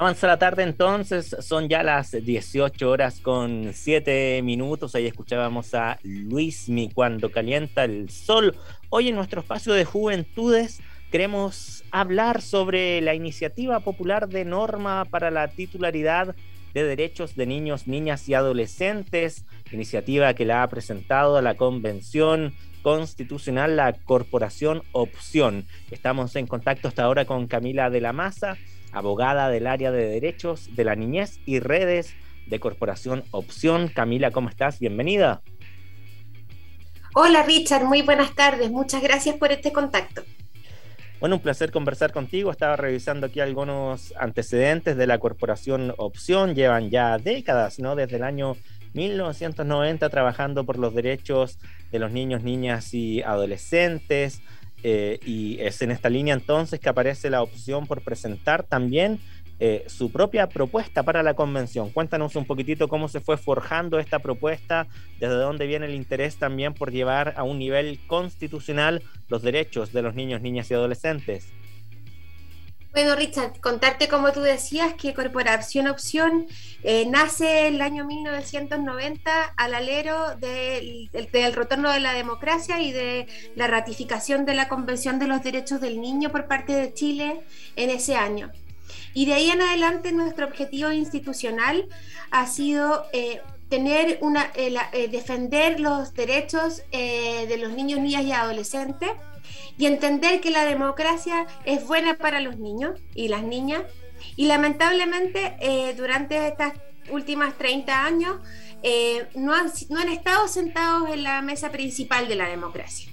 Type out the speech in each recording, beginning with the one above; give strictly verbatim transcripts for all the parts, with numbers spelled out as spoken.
Avanza la tarde entonces, son ya las dieciocho horas con siete minutos. Ahí escuchábamos a Luismi cuando calienta el sol. Hoy en nuestro espacio de juventudes queremos hablar sobre la iniciativa popular de norma para la titularidad de derechos de niños, niñas y adolescentes, iniciativa que la ha presentado a la Convención Constitucional la Corporación Opción. Estamos en contacto hasta ahora con Camila de la Maza, abogada del área de derechos de la niñez y redes de Corporación Opción. Camila, ¿cómo estás? Bienvenida. Hola Richard, muy buenas tardes. Muchas gracias por este contacto. Bueno, un placer conversar contigo. Estaba revisando aquí algunos antecedentes de la Corporación Opción. Llevan ya décadas, ¿no? Desde el año mil novecientos noventa trabajando por los derechos de los niños, niñas y adolescentes. Eh, y es en esta línea entonces que aparece la opción por presentar también eh, su propia propuesta para la convención. Cuéntanos un poquitito cómo se fue forjando esta propuesta, desde dónde viene el interés también por llevar a un nivel constitucional los derechos de los niños, niñas y adolescentes. Bueno, Richard, contarte como tú decías que Corporación Opción eh, nace en el año mil novecientos noventa al alero del, del, del retorno de la democracia y de la ratificación de la Convención de los Derechos del Niño por parte de Chile en ese año. Y de ahí en adelante nuestro objetivo institucional ha sido eh, tener una, eh, la, eh, defender los derechos eh, de los niños, niñas y adolescentes, y entender que la democracia es buena para los niños y las niñas. Y lamentablemente eh, durante estas últimas treinta años eh, no, han, no han estado sentados en la mesa principal de la democracia.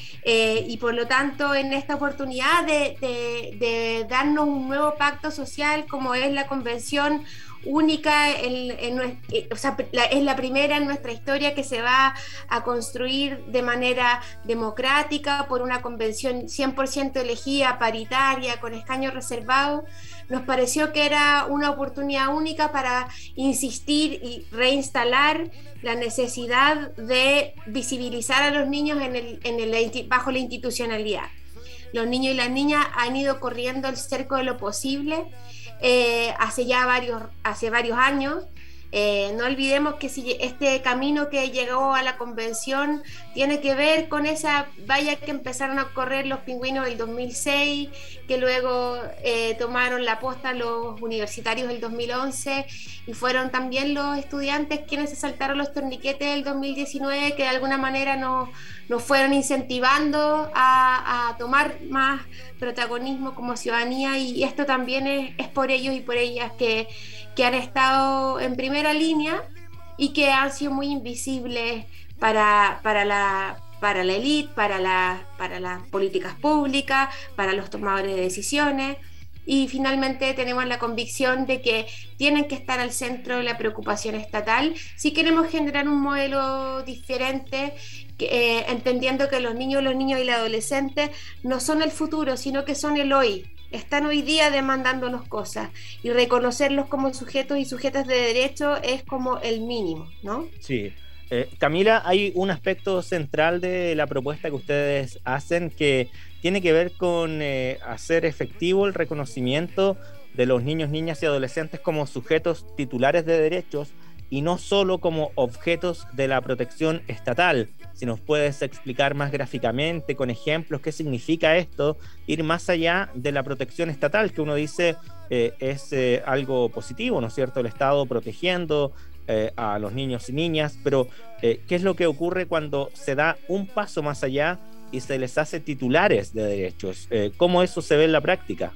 Eh, y por lo tanto, en esta oportunidad de, de, de darnos un nuevo pacto social como es la Convención única, en, en, o sea, la, es la primera en nuestra historia que se va a construir de manera democrática por una convención cien por ciento elegida, paritaria, con escaños reservados. Nos pareció que era una oportunidad única para insistir y reinstalar la necesidad de visibilizar a los niños en el, en el, bajo la institucionalidad. Los niños y las niñas han ido corriendo el cerco de lo posible Eh, hace ya varios, hace varios años. Eh, no olvidemos que si este camino que llegó a la convención tiene que ver con esa valla que empezaron a correr los pingüinos del dos mil seis, que luego eh, tomaron la posta los universitarios del dos mil once, y fueron también los estudiantes quienes se saltaron los torniquetes del dos mil diecinueve, que de alguna manera nos, nos fueron incentivando a, a tomar más protagonismo como ciudadanía, y esto también es, es por ellos y por ellas que que han estado en primera línea y que han sido muy invisibles para, para la para la élite, para, la, para las políticas públicas, para los tomadores de decisiones. Y finalmente tenemos la convicción de que tienen que estar al centro de la preocupación estatal si queremos generar un modelo diferente, que, eh, entendiendo que los niños, los niños y los adolescentes no son el futuro, sino que son el hoy. Están hoy día demandándonos cosas, y reconocerlos como sujetos y sujetas de derecho es como el mínimo, ¿no? Sí. Eh, Camila, hay un aspecto central de la propuesta que ustedes hacen que tiene que ver con eh, hacer efectivo el reconocimiento de los niños, niñas y adolescentes como sujetos titulares de derechos y no solo como objetos de la protección estatal. Si nos puedes explicar más gráficamente, con ejemplos, qué significa esto, ir más allá de la protección estatal, que uno dice eh, es eh, algo positivo, ¿no es cierto? El Estado protegiendo eh, a los niños y niñas, pero eh, ¿qué es lo que ocurre cuando se da un paso más allá y se les hace titulares de derechos? Eh, ¿Cómo eso se ve en la práctica?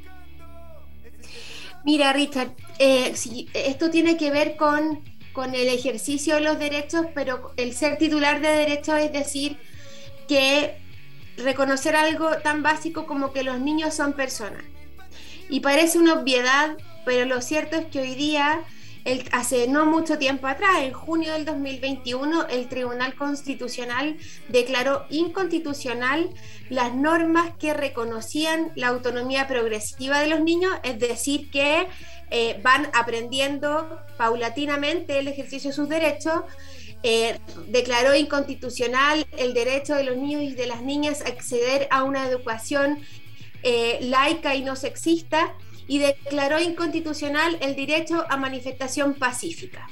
Mira, Richard, eh, si, esto tiene que ver con con el ejercicio de los derechos, pero el ser titular de derechos es decir que reconocer algo tan básico como que los niños son personas. Y parece una obviedad, pero lo cierto es que hoy día, el, hace no mucho tiempo atrás, en junio del dos mil veintiuno, el Tribunal Constitucional declaró inconstitucional las normas que reconocían la autonomía progresiva de los niños, es decir, que eh, van aprendiendo paulatinamente el ejercicio de sus derechos. Eh, declaró inconstitucional el derecho de los niños y de las niñas a acceder a una educación eh, laica y no sexista, y declaró inconstitucional el derecho a manifestación pacífica.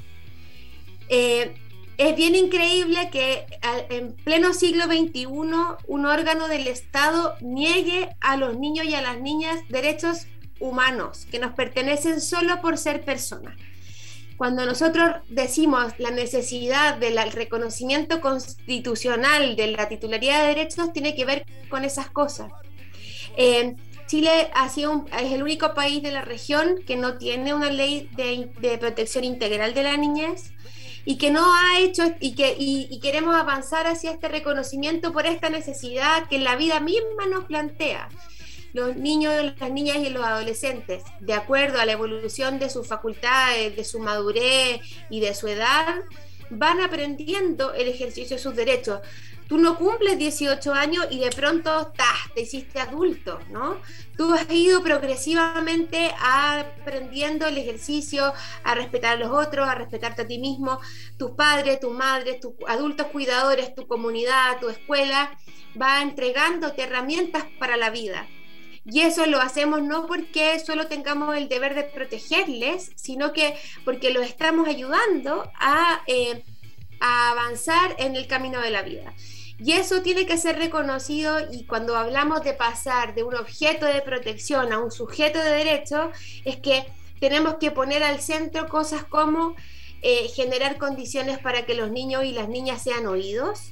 Eh, es bien increíble que en pleno siglo veintiuno un órgano del Estado niegue a los niños y a las niñas derechos humanos que nos pertenecen solo por ser personas. Cuando nosotros decimos la necesidad del reconocimiento constitucional de la titularidad de derechos, tiene que ver con esas cosas. Eh, Chile ha sido un, es el único país de la región que no tiene una ley de, de protección integral de la niñez y que no ha hecho y que y, y queremos avanzar hacia este reconocimiento por esta necesidad que la vida misma nos plantea. Los niños, las niñas y los adolescentes, de acuerdo a la evolución de sus facultades, de su madurez y de su edad, van aprendiendo el ejercicio de sus derechos. Tú no cumples dieciocho años y de pronto ¡tah!, te hiciste adulto, ¿no? Tú has ido progresivamente aprendiendo el ejercicio, a respetar a los otros, a respetarte a ti mismo, tus padres, tus madres, tus adultos cuidadores, tu comunidad, tu escuela, va entregándote herramientas para la vida. Y eso lo hacemos no porque solo tengamos el deber de protegerles, sino que porque los estamos ayudando a, eh, a avanzar en el camino de la vida. Y eso tiene que ser reconocido, y cuando hablamos de pasar de un objeto de protección a un sujeto de derecho, es que tenemos que poner al centro cosas como eh, generar condiciones para que los niños y las niñas sean oídos,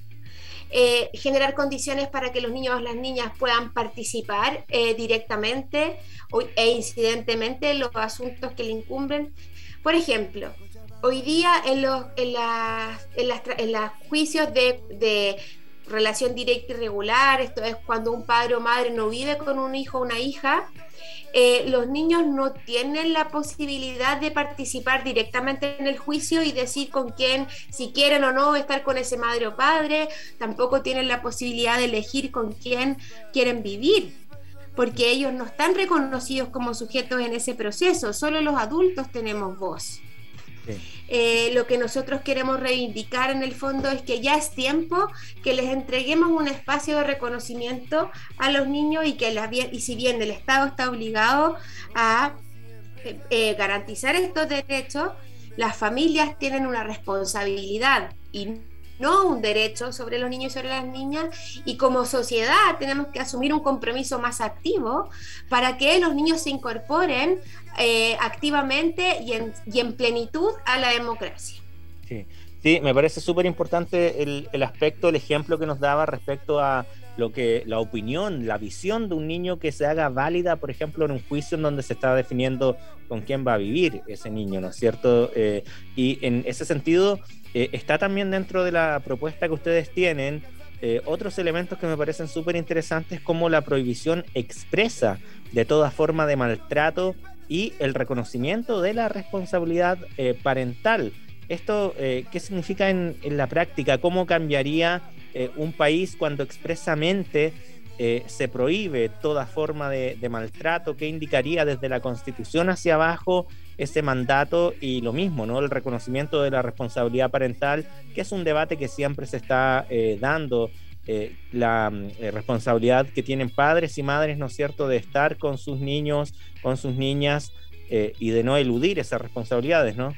eh, generar condiciones para que los niños y las niñas puedan participar eh, directamente o, e incidentemente en los asuntos que le incumben. Por ejemplo, hoy día en los en las, en las, en los juicios de, de relación directa y regular, esto es cuando un padre o madre no vive con un hijo o una hija, eh, los niños no tienen la posibilidad de participar directamente en el juicio y decir con quién, si quieren o no estar con ese madre o padre, tampoco tienen la posibilidad de elegir con quién quieren vivir, porque ellos no están reconocidos como sujetos en ese proceso, solo los adultos tenemos voz. Sí. Eh, lo que nosotros queremos reivindicar en el fondo es que ya es tiempo que les entreguemos un espacio de reconocimiento a los niños y que la, y si bien el Estado está obligado a eh, eh, garantizar estos derechos, las familias tienen una responsabilidad y no un derecho sobre los niños y sobre las niñas, y como sociedad tenemos que asumir un compromiso más activo para que los niños se incorporen eh, activamente y en, y en plenitud a la democracia. Sí, sí, me parece súper importante el, el aspecto, el ejemplo que nos daba respecto a lo que la opinión, la visión de un niño que se haga válida, por ejemplo, en un juicio en donde se está definiendo con quién va a vivir ese niño, ¿no es cierto? Eh, y en ese sentido eh, está también dentro de la propuesta que ustedes tienen eh, otros elementos que me parecen súper interesantes, como la prohibición expresa de toda forma de maltrato y el reconocimiento de la responsabilidad eh, parental. ¿Esto eh, qué significa en, en la práctica? ¿Cómo cambiaría eh, un país cuando expresamente eh, se prohíbe toda forma de, de maltrato? ¿Qué indicaría desde la Constitución hacia abajo ese mandato? Y lo mismo, ¿no? El reconocimiento de la responsabilidad parental, que es un debate que siempre se está eh, dando, eh, la eh, responsabilidad que tienen padres y madres, ¿no es cierto?, de estar con sus niños, con sus niñas eh, y de no eludir esas responsabilidades, ¿no?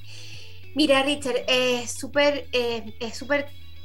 Mira, Richard, es súper eh, es súper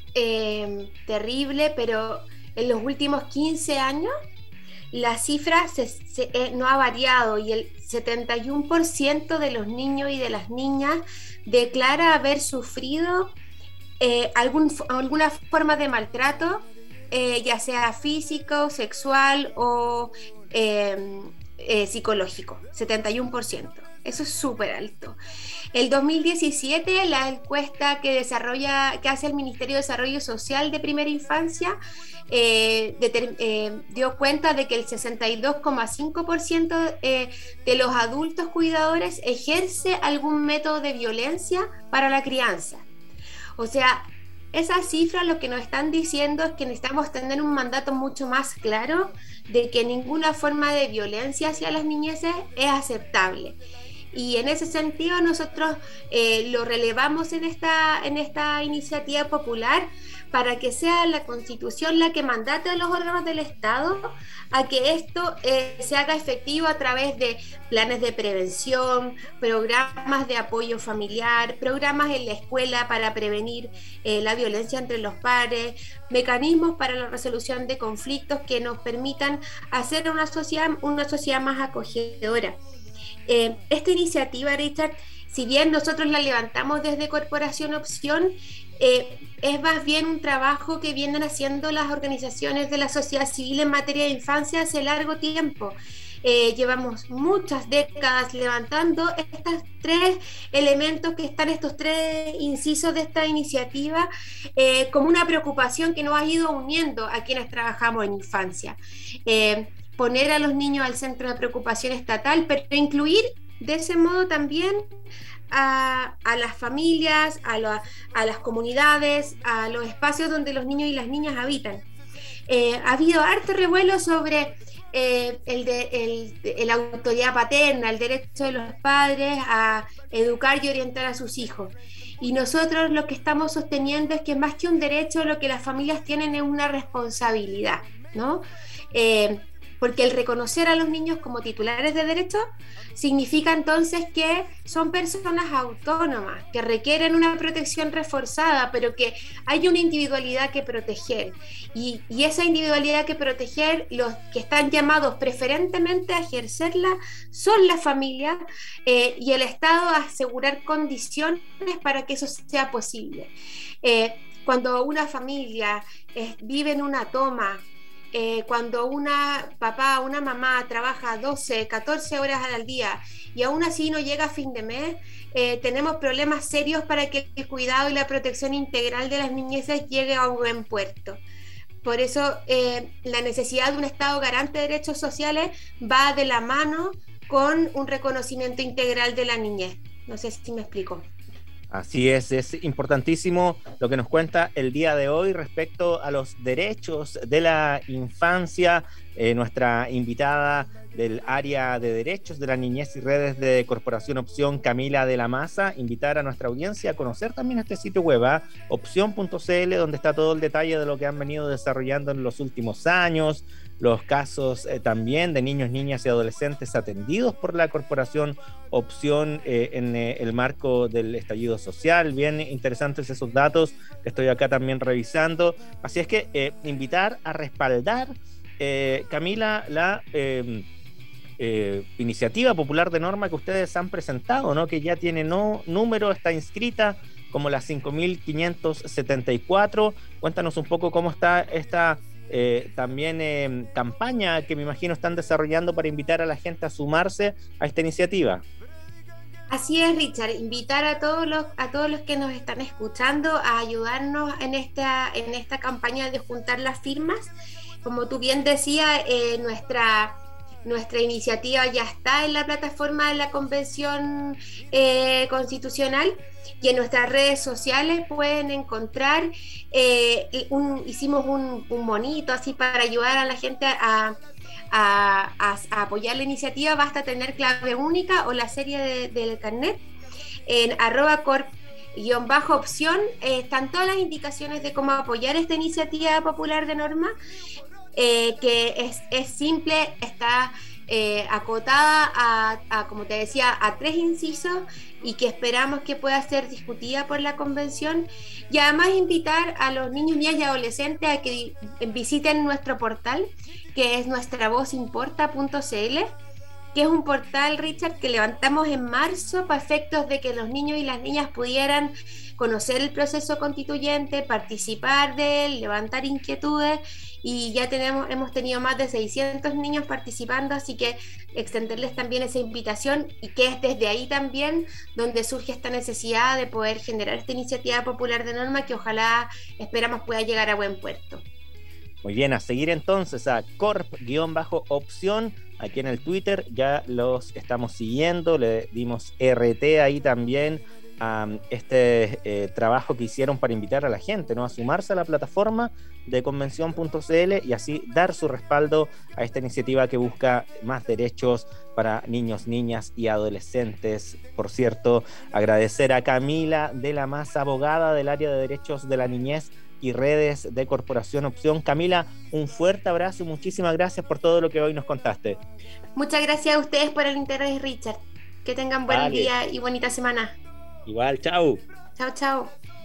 eh, terrible, pero en los últimos quince años la cifra se, se, eh, no ha variado y el setenta y uno por ciento de los niños y de las niñas declara haber sufrido eh, algún, alguna forma de maltrato, eh, ya sea físico, sexual o eh, eh, psicológico, setenta y uno por ciento. Eso es súper alto. El dos mil diecisiete, la encuesta que desarrolla, que hace el Ministerio de Desarrollo Social de Primera Infancia, eh, de, eh, dio cuenta de que el sesenta y dos coma cinco por ciento eh, de los adultos cuidadores ejerce algún método de violencia para la crianza. O sea, esas cifras lo que nos están diciendo es que necesitamos tener un mandato mucho más claro de que ninguna forma de violencia hacia las niñeces es aceptable. Y en ese sentido nosotros eh, lo relevamos en esta, en esta iniciativa popular para que sea la Constitución la que mandate a los órganos del Estado a que esto eh, se haga efectivo a través de planes de prevención, programas de apoyo familiar, programas en la escuela para prevenir eh, la violencia entre los pares, mecanismos para la resolución de conflictos que nos permitan hacer una sociedad, una sociedad más acogedora. Eh, esta iniciativa, Richard, si bien nosotros la levantamos desde Corporación Opción, eh, es más bien un trabajo que vienen haciendo las organizaciones de la sociedad civil en materia de infancia hace largo tiempo. Eh, llevamos muchas décadas levantando estos tres elementos que están, estos tres incisos de esta iniciativa, eh, como una preocupación que nos ha ido uniendo a quienes trabajamos en infancia. Eh, poner a los niños al centro de preocupación estatal, pero incluir de ese modo también a, a las familias, a, lo, a las comunidades, a los espacios donde los niños y las niñas habitan. Eh, ha habido harto revuelo sobre eh, el de, el, la autoridad paterna, el derecho de los padres a educar y orientar a sus hijos. Y nosotros lo que estamos sosteniendo es que más que un derecho, lo que las familias tienen es una responsabilidad, ¿no? Eh, porque el reconocer a los niños como titulares de derechos significa entonces que son personas autónomas, que requieren una protección reforzada, pero que hay una individualidad que proteger. Y, y esa individualidad que proteger, los que están llamados preferentemente a ejercerla son las familias eh, y el Estado a asegurar condiciones para que eso sea posible. Eh, cuando una familia eh, vive en una toma, Eh, cuando una papá, una mamá trabaja doce, catorce horas al día y aún así no llega a fin de mes, eh, tenemos problemas serios para que el cuidado y la protección integral de las niñeces llegue a un buen puerto. Por eso eh, la necesidad de un Estado garante de derechos sociales va de la mano con un reconocimiento integral de la niñez. No sé si me explico. Así es, es importantísimo lo que nos cuenta el día de hoy respecto a los derechos de la infancia. Eh, nuestra invitada del área de derechos de la niñez y redes de Corporación Opción, Camila de la Maza, invitar a nuestra audiencia a conocer también este sitio web, ¿eh? opción punto c l, donde está todo el detalle de lo que han venido desarrollando en los últimos años, los casos eh, también de niños, niñas y adolescentes atendidos por la Corporación Opción eh, en eh, el marco del estallido social. Bien interesantes esos datos que estoy acá también revisando. Así es que eh, invitar a respaldar, eh, Camila, la eh, eh, iniciativa popular de norma que ustedes han presentado, ¿no? Que ya tiene no, número, está inscrita como la cinco mil quinientos setenta y cuatro. Cuéntanos un poco cómo está esta Eh, también eh, campaña que me imagino están desarrollando para invitar a la gente a sumarse a esta iniciativa. Así es, Richard, invitar a todos los, a todos los que nos están escuchando a ayudarnos en esta, en esta campaña de juntar las firmas. Como tú bien decías, eh, nuestra, nuestra iniciativa ya está en la plataforma de la Convención eh, Constitucional. Y en nuestras redes sociales pueden encontrar, eh, un, hicimos un, un monito así para ayudar a la gente a, a, a, a apoyar la iniciativa. Basta tener clave única o la serie de, del carnet. En arroba corp guión bajo opción eh, están todas las indicaciones de cómo apoyar esta iniciativa popular de norma, eh, que es, es simple, está eh, acotada a, a, como te decía, a tres incisos, y que esperamos que pueda ser discutida por la convención. Y además invitar a los niños, niñas y adolescentes a que visiten nuestro portal, que es nuestra voz importa punto c l, que es un portal, Richard, que levantamos en marzo para efectos de que los niños y las niñas pudieran conocer el proceso constituyente, participar de él, levantar inquietudes, y ya tenemos, hemos tenido más de seiscientos niños participando, así que extenderles también esa invitación, y que es desde ahí también donde surge esta necesidad de poder generar esta iniciativa popular de norma que ojalá, esperamos, pueda llegar a buen puerto. Muy bien, a seguir entonces a corp-opción, aquí en el Twitter, ya los estamos siguiendo, le dimos R T ahí también a este eh, trabajo que hicieron para invitar a la gente, ¿no?, a sumarse a la plataforma de convención punto c l y así dar su respaldo a esta iniciativa que busca más derechos para niños, niñas y adolescentes. Por cierto, agradecer a Camila de la Maza, abogada del área de derechos de la niñez y redes de Corporación Opción. Camila, un fuerte abrazo y muchísimas gracias por todo lo que hoy nos contaste. Muchas gracias a ustedes por el interés, Richard. Que tengan buen Vale. día y bonita semana. Igual, chao. Chao, chao.